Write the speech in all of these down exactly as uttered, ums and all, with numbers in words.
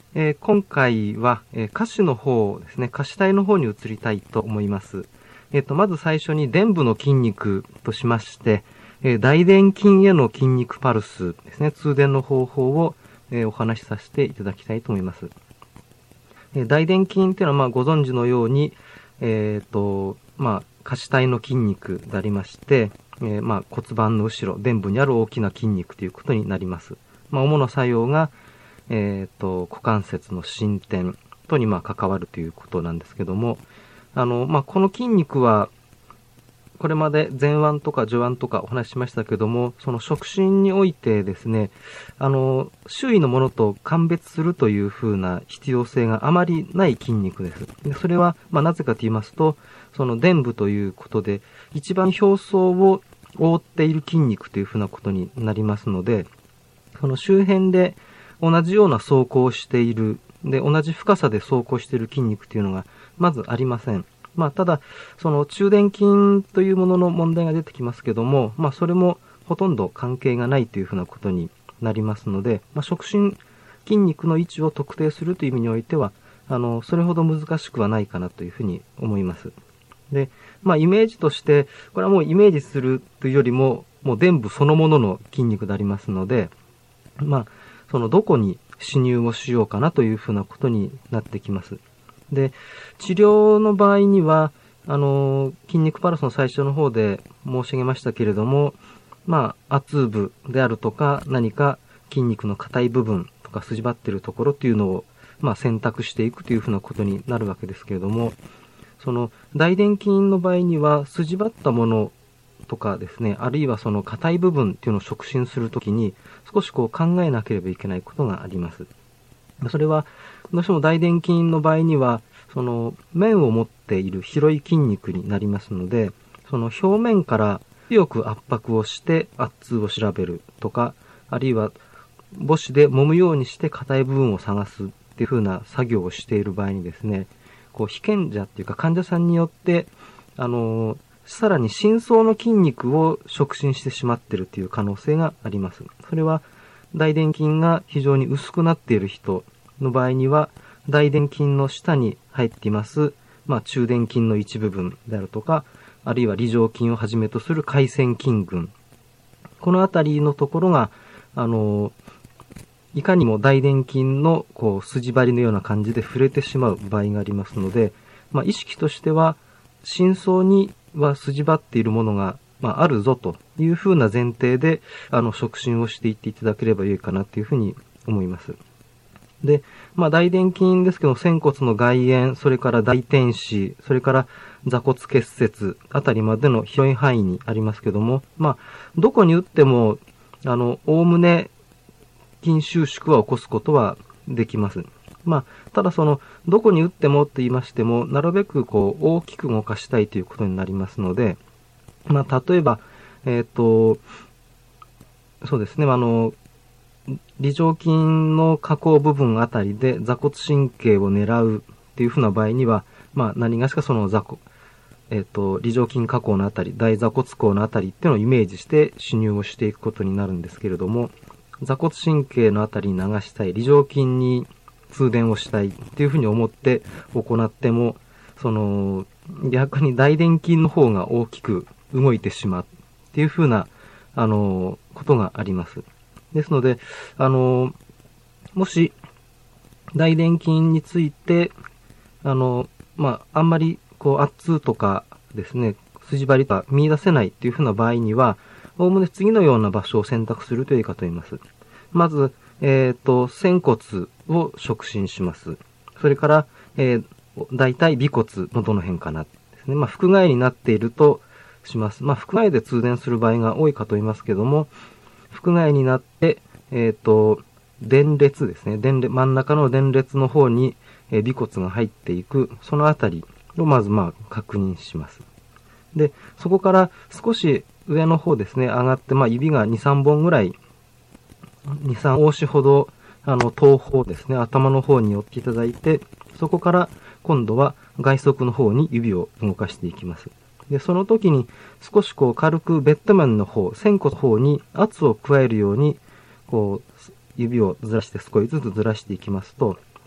えー今回は、えー下肢の方ですね、下肢体の方に移りたいと思います。えっと、まず最初に臀部の筋肉としまして、えー大臀筋への筋肉パルスですね、通電の方法を、えーお話しさせていただきたいと思います。えー大臀筋っていうのは、まあ、ご存知のように、えっと、まあ、下肢体の筋肉でありまして、えーまあ、骨盤の後ろ、臀部にある大きな筋肉ということになります。まあ、主な作用が、えっと、股関節の伸展とに、まあ、関わるということなんですけども、あの、まあ、この筋肉は、これまで前腕とか上腕とかお話ししましたけども、その触診においてですね、あの、周囲のものと鑑別するというふうな必要性があまりない筋肉です。でそれは、まあ、なぜかと言いますと、その臀部ということで、一番表層を覆っている筋肉というふうなことになりますので、その周辺で同じような走行をしている、で、同じ深さで走行している筋肉というのが、まずありません。まあ、ただ、その中殿筋というものの問題が出てきますけども、まあ、それもほとんど関係がないというふうなことになりますので、まあ、触診筋肉の位置を特定するという意味においては、あの、それほど難しくはないかなというふうに思います。で、まあ、イメージとして、これはもうイメージするというよりも、もう臀部そのものの筋肉でありますので、まあ、そのどこに侵入をしようかなというふうなことになってきます。で、治療の場合には、あの、筋肉パルスの最初の方で申し上げましたけれども、まあ、圧部であるとか、何か筋肉の硬い部分とか筋張っているところっていうのを、まあ、選択していくというふうなことになるわけですけれども、その大臀筋の場合には、筋張ったものとかですね、あるいはその硬い部分っていうのを触診するときに、少しこう考えなければいけないことがあります。それは、どうしても大臀筋の場合には、その面を持っている広い筋肉になりますので、その表面から強く圧迫をして圧痛を調べるとか、あるいは母子で揉むようにして硬い部分を探すっていう風な作業をしている場合にですね、こう被験者っていうか患者さんによって、あの、さらに深層の筋肉を触診してしまっているという可能性があります。それは大臀筋が非常に薄くなっている人の場合には、大臀筋の下に入っています、まあ、中殿筋の一部分であるとか、あるいは梨状筋をはじめとする回線筋群。このあたりのところが、あの、いかにも大臀筋のこう筋張りのような感じで触れてしまう場合がありますので、まあ、意識としては、深層には筋張っているものが、まあ、あるぞというふうな前提で、あの、触診をしていっていただければよいかなというふうに思います。で、まあ、大臀筋ですけど、仙骨の外縁、それから大天子、それから座骨結節あたりまでの広い範囲にありますけども、まあ、どこに打っても、あの、おおむね筋収縮は起こすことはできます。まあ、ただその、どこに打ってもって言いましても、なるべくこう、大きく動かしたいということになりますので、まあ、例えば、えっと、そうですね、あの、梨状筋の下降部分あたりで座骨神経を狙うっていうふうな場合には、まあ何がしかその座骨、えっと、梨状筋下降のあたり、大座骨孔のあたりっていうのをイメージして侵入をしていくことになるんですけれども、座骨神経のあたりに流したい、梨状筋に通電をしたいっていうふうに思って行っても、その、逆に大臀筋の方が大きく動いてしまうっていうふうな、あの、ことがあります。ですので、あの、もし、大臀筋について、あの、まあ、あんまり、こう、圧痛とかですね、筋張りとか見出せないっていうふうな場合には、おおむね次のような場所を選択するといいかと思います。まず、えっと、仙骨を触診します。それから、えー、大体尾骨のどの辺かなですね。まあ、腹外になっているとします。まあ、腹外で通電する場合が多いかと思いますけども、腹外になって、えっと、電列ですね。電列、真ん中の電列の方に、えー、尾骨が入っていく、そのあたりをまずまあ確認します。で、そこから少し上の方ですね、上がって、まあ指がに、さんぼんぐらい、に、さん押しほど、あの、頭方ですね、頭の方に寄っていただいて、そこから今度は外側の方に指を動かしていきます。で、その時に少しこう軽くベッド面の方、仙骨の方に圧を加えるように、こう、指をずらして少しずつずらしていきますと、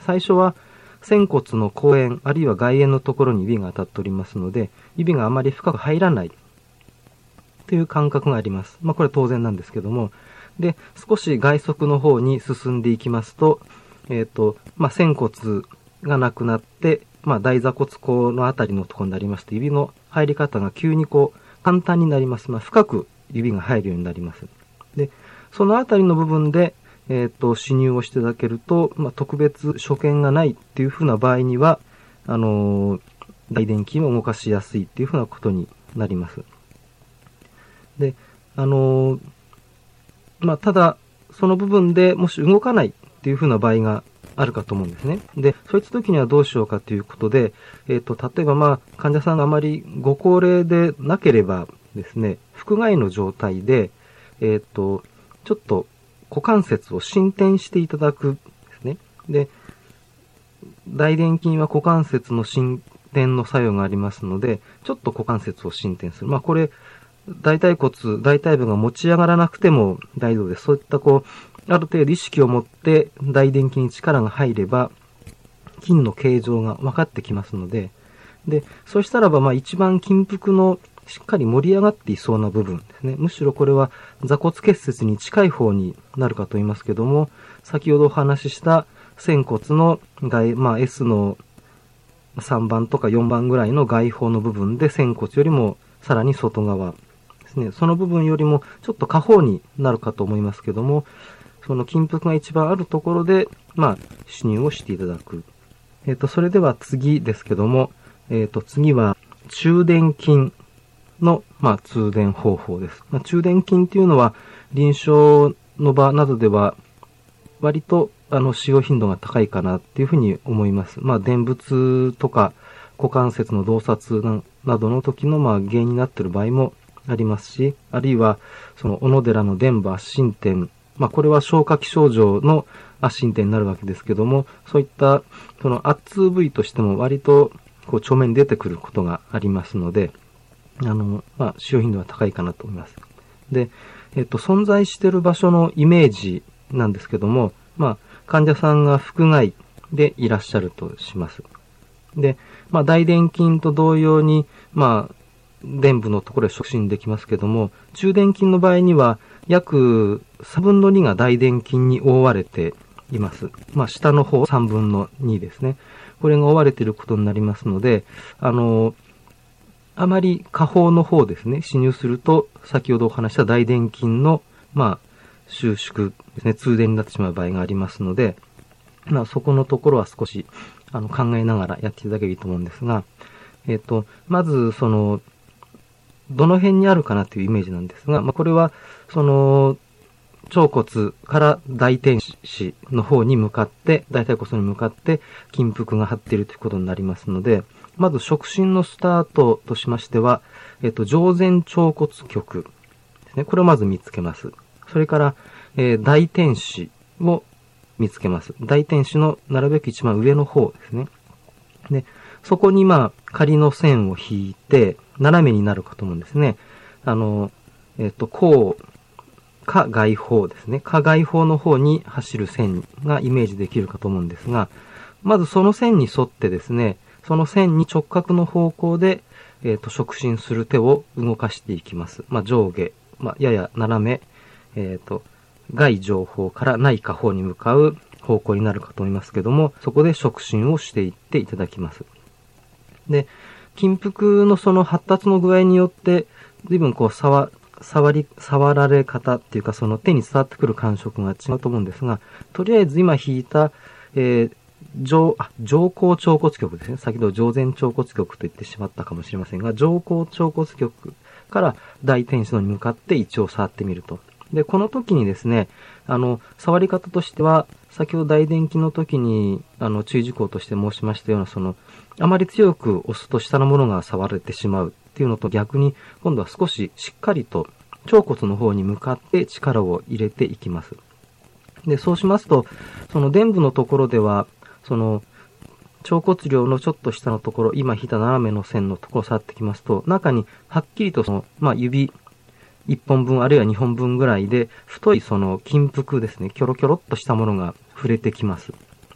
最初は仙骨の後縁、あるいは外縁のところに指が当たっておりますので、指があまり深く入らないという感覚があります。まあこれ当然なんですけども、で、少し外側の方に進んでいきますと、えっと、まあ仙骨がなくなって、まあ大座骨甲のあたりのところになりますと、指の入り方が急にこう簡単になります。まあ深く指が入るようになります。で、そのあたりの部分で、えっと、刺入をしていただけると、まあ特別所見がないっていうふうな場合には、あのー、大臀筋を動かしやすいっていうふうなことになります。で、あのー、まあただ、その部分でもし動かないっていうふうな場合があるかと思うんですね。で、そういった時にはどうしようかということで、えっと、例えばまあ、患者さんがあまりご高齢でなければですね、腹外の状態で、えっと、ちょっと股関節を伸展していただくですね。で、大臀筋は股関節の伸展の作用がありますので、ちょっと股関節を伸展する。まあこれ、大腿骨、大腿部が持ち上がらなくても大丈夫です。そういったこう、ある程度意識を持って大臀筋に力が入れば、筋の形状が分かってきますので、で、そうしたらば、まあ一番筋腹のしっかり盛り上がっていそうな部分ですね。むしろこれは座骨結節に近い方になるかと言いますけども、先ほどお話しした仙骨の外、まあ S のさんばんとかよんばんぐらいの外方の部分で仙骨よりもさらに外側ですね。その部分よりもちょっと下方になるかと思いますけども、その筋腹が一番あるところで、まあ、刺入をしていただく。えっと、それでは次ですけども、えっと、次は中殿筋の、まあ、通電方法です。まあ、中殿筋っていうのは、臨床の場などでは、割と、あの、使用頻度が高いかなっていうふうに思います。まあ、電仏とか、股関節の洞察などの時の、まあ、原因になっている場合もありますし、あるいは、その、小野寺の伝部圧進展、まあ、これは消化器症状の圧進展になるわけですけども、そういった、その、圧痛部位としても割と、こう、正面に出てくることがありますので、あの、まあ、使用頻度は高いかなと思います。で、えっと、存在している場所のイメージなんですけども、まあ、患者さんが腹外でいらっしゃるとします。で、まあ、大臀筋と同様に、まあ、臀部のところで触診できますけども、中殿筋の場合には、約さんぶんのにが大臀筋に覆われています。まあ、下の方さんぶんのにですね。これが覆われていることになりますので、あの、あまり下方の方ですね、侵入すると、先ほどお話した大臀筋の、まあ、収縮ですね、通電になってしまう場合がありますので、まあ、そこのところは少し、あの、考えながらやっていただければいいと思うんですが、えっと、まず、その、どの辺にあるかなというイメージなんですが、まあ、これは、その、腸骨から大天子の方に向かって、大腿骨に向かって筋腹が張っているということになりますので、まず触診のスタートとしましては、えっと、上前腸骨極ですね。これをまず見つけます。それから、えー、大天子を見つけます。大天子のなるべく一番上の方ですね。で、そこにまあ、仮の線を引いて、斜めになるかと思うんですね。あの、えっと、こう、下外方ですね。下外方の方に走る線がイメージできるかと思うんですが、まずその線に沿ってですね、その線に直角の方向で、えっと、触診する手を動かしていきます。まあ、上下、まあ、やや斜め、えっと、外上方から内下方に向かう方向になるかと思いますけども、そこで触診をしていっていただきます。で、筋腹のその発達の具合によって、随分こう、触、触り、触られ方っていうか、その手に伝わってくる感触が違うと思うんですが、とりあえず今引いた、えー、上、あ、上後腸骨極ですね。先ほど上前腸骨極と言ってしまったかもしれませんが、上後腸骨極から大天子のに向かって一応触ってみると。で、この時にですね、あの、触り方としては、先ほど大臀筋の時に、あの、注意事項として申しましたような、その、あまり強く押すと下のものが触れてしまうっていうのと逆に、今度は少ししっかりと腸骨の方に向かって力を入れていきます。で、そうしますと、その臀部のところでは、その、腸骨量のちょっと下のところ、今引いた斜めの線のところを触ってきますと、中にはっきりとその、まあ、指いっぽんぶんあるいはにほんぶんぐらいで、太いその筋腹ですね、キョロキョロっとしたものが触れてきます。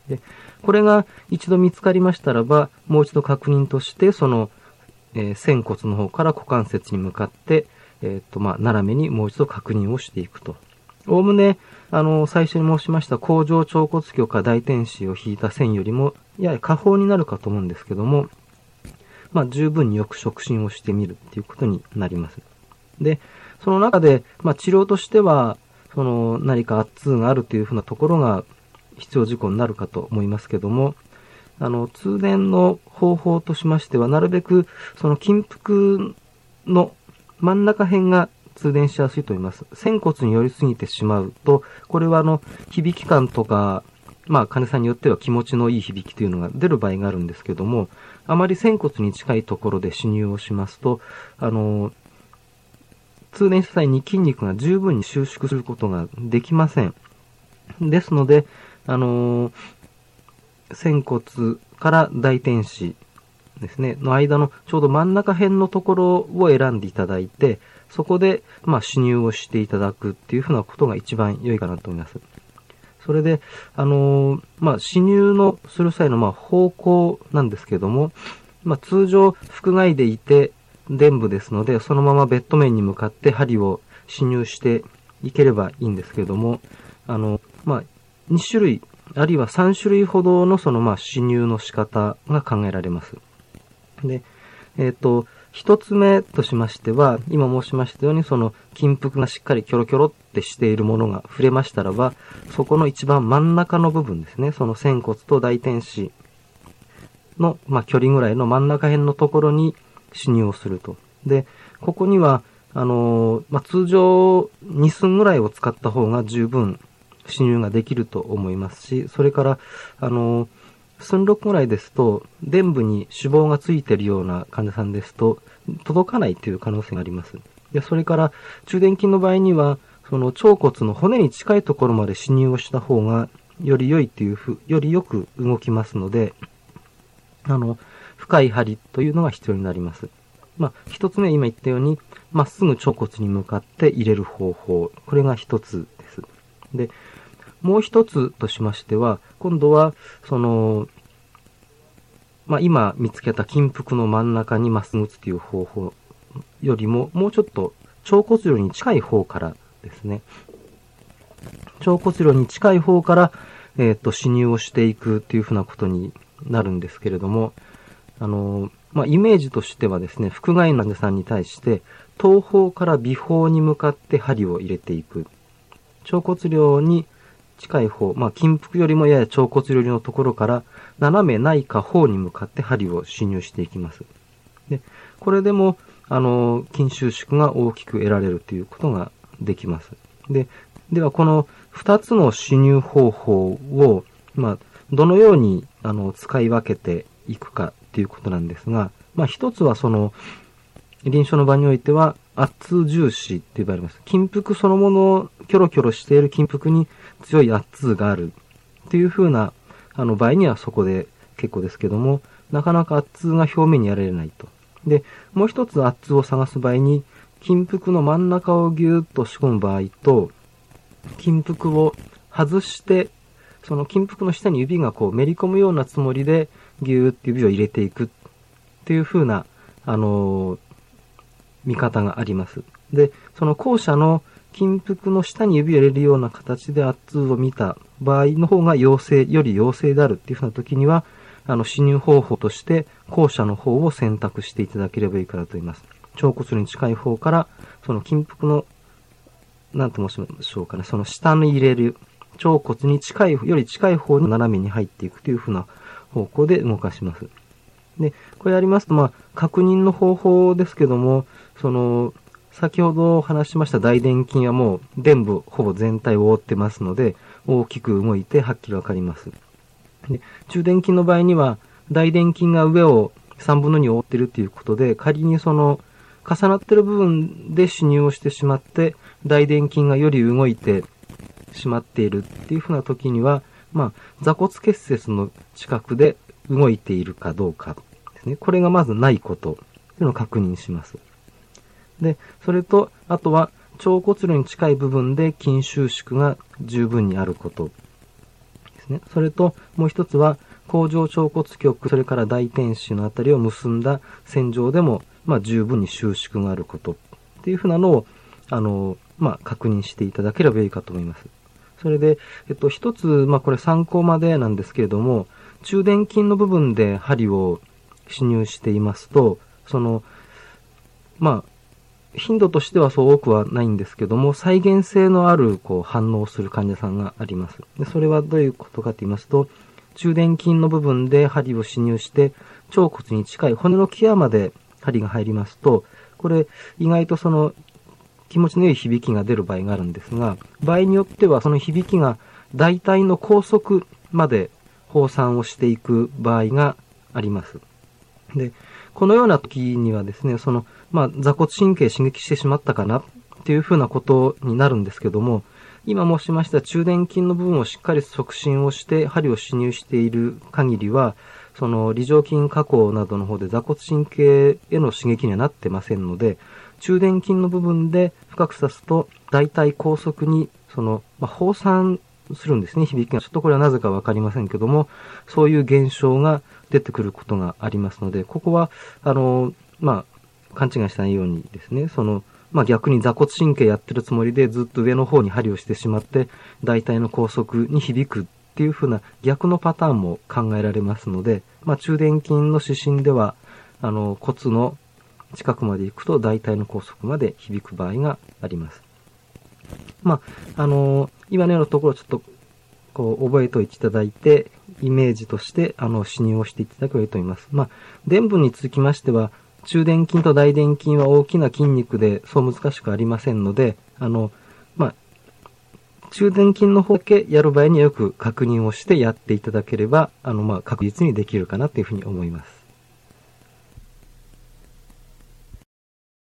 で、これが一度見つかりましたらば、もう一度確認として、その、えー、仙骨の方から股関節に向かって、えっと、まあ、斜めにもう一度確認をしていくと。おおむね、あの、最初に申しました甲状腸骨鏡か大天子を引いた線よりも、やや下方になるかと思うんですけども、まあ、十分によく触診をしてみるっていうことになります。で、その中で、まあ、治療としては、その、何か圧痛があるというふうなところが必要事項になるかと思いますけども、あの、通電の方法としましては、なるべく、その筋腹の真ん中辺が通電しやすいと思います。仙骨に寄りすぎてしまうと、これはあの、響き感とか、まあ、患者さんによっては気持ちのいい響きというのが出る場合があるんですけども、あまり仙骨に近いところで侵入をしますと、あの、通電した際に筋肉が十分に収縮することができません。ですので、あの、仙骨から大天子ですね、の間のちょうど真ん中辺のところを選んでいただいて、そこで、まあ、侵入をしていただくっていうふうなことが一番良いかなと思います。それで、あのー、まあ、侵入のする際の、まあ、方向なんですけども、まあ、通常、腹外でいて、臀部ですので、そのままベッド面に向かって針を侵入していければいいんですけれども、あの、まあ、に種類、あるいはさん種類ほどのその、まあ、侵入の仕方が考えられます。で、えっと、一つ目としましては、今申しましたように、その筋腹がしっかりキョロキョロってしているものが触れましたらば、そこの一番真ん中の部分ですね、その仙骨と大天子の、まあ、距離ぐらいの真ん中辺のところに侵入をすると。で、ここには、あのー、まあ、通常に寸ぐらいを使った方が十分侵入ができると思いますし、それから、あのー、寸ろくぐらいですと、臀部に脂肪がついているような患者さんですと、届かないという可能性があります。で、それから、中殿筋の場合には、その腸骨の骨に近いところまで侵入をした方が、より良いというふう、よりよく動きますので、あの、深い針というのが必要になります。まあ、一つ目今言ったように、まっすぐ腸骨に向かって入れる方法。これが一つです。で、もう一つとしましては、今度は、その、まあ、今見つけた筋腹の真ん中にまっすぐ打つという方法よりも、もうちょっと腸骨量に近い方からですね。腸骨量に近い方から、えっと、侵入をしていくというふうなことになるんですけれども、あの、まあ、イメージとしてはですね、腹外の患者さんに対して、東方から尾方に向かって針を入れていく。腸骨量に近い方、まあ、筋腹よりもやや腸骨寄りのところから、斜めないか方に向かって針を侵入していきます。で、これでも、あの、筋収縮が大きく得られるということができます。で、ではこの二つの侵入方法を、まあ、どのように、あの、使い分けていくかということなんですが、まあ、一つはその、臨床の場においては、圧痛重視って呼ばれます。筋腹そのものをキョロキョロしている筋腹に強い圧痛があるっていう風なあの場合にはそこで結構ですけども、なかなか圧痛が表面にやられないと。で、もう一つ圧痛を探す場合に、筋腹の真ん中をギューッと押し込む場合と、筋腹を外して、その筋腹の下に指がこうめり込むようなつもりでギューッと指を入れていくっていう風な、あのー、見方があります。で、その後者の筋腹の下に指を入れるような形で圧痛を見た場合の方が陽性、より陽性であるっていうふうな時には、あの、侵入方法として後者の方を選択していただければいいかなと思います。腸骨に近い方から、その筋腹の、なんと申しましょうかね、その下に入れる、腸骨に近い、より近い方に斜めに入っていくというふうな方向で動かします。で、これやりますと、まあ、確認の方法ですけども、その、先ほど話しました大臀筋はもう臀部ほぼ全体を覆ってますので、大きく動いてはっきりわかります。で、中臀筋の場合には、大臀筋が上をさんぶんのに覆っているということで、仮にその、重なっている部分で侵入をしてしまって、大臀筋がより動いてしまっているっていうふうな時には、まあ、座骨結節の近くで動いているかどうかですね。これがまずないことというのを確認します。で、それと、あとは、腸骨量に近い部分で筋収縮が十分にあることでですね。それと、もう一つは、甲状腸骨極、それから大天子のあたりを結んだ線上でも、まあ、十分に収縮があることっていうふうなのを、あの、まあ、確認していただければいいかと思います。それで、えっと、一つ、まあ、これ参考までなんですけれども、中殿筋の部分で針を刺入していますと、その、まあ、頻度としてはそう多くはないんですけども、再現性のあるこう反応をする患者さんがあります。で、それはどういうことかと言いますと、中殿筋の部分で針を刺入して、腸骨に近い骨の際まで針が入りますと、これ意外とその気持ちの良い響きが出る場合があるんですが、場合によってはその響きが大腿の拘束まで放散をしていく場合があります。で、このような時にはですね、その、まあ、座骨神経刺激してしまったかなっていうふうなことになるんですけども、今申しました中殿筋の部分をしっかり促進をして針を刺入している限りは、その梨状筋下行などの方で座骨神経への刺激にはなってませんので、中殿筋の部分で深く刺すと大腿拘束にその、まあ、放散するんですね、響きが。ちょっとこれはなぜかわかりませんけども、そういう現象が出てくることがありますので、ここは、あの、まあ、勘違いしないようにですね、その、まあ、逆に座骨神経やってるつもりでずっと上の方に針をしてしまって、大腿の拘束に響くっていう風な逆のパターンも考えられますので、まあ、中殿筋の指針では、あの、骨の近くまで行くと大腿の拘束まで響く場合があります。まあ、あの、今のようなところをちょっと、こう、覚えておいていただいて、イメージとして、あの、刺入をしていただければいいと思います。まあ、伝部につきましては、中殿筋と大殿筋は大きな筋肉で、そう難しくありませんので、あの、まあ、中殿筋の方だけやる場合によく確認をしてやっていただければ、あの、まあ、確実にできるかなというふうに思います。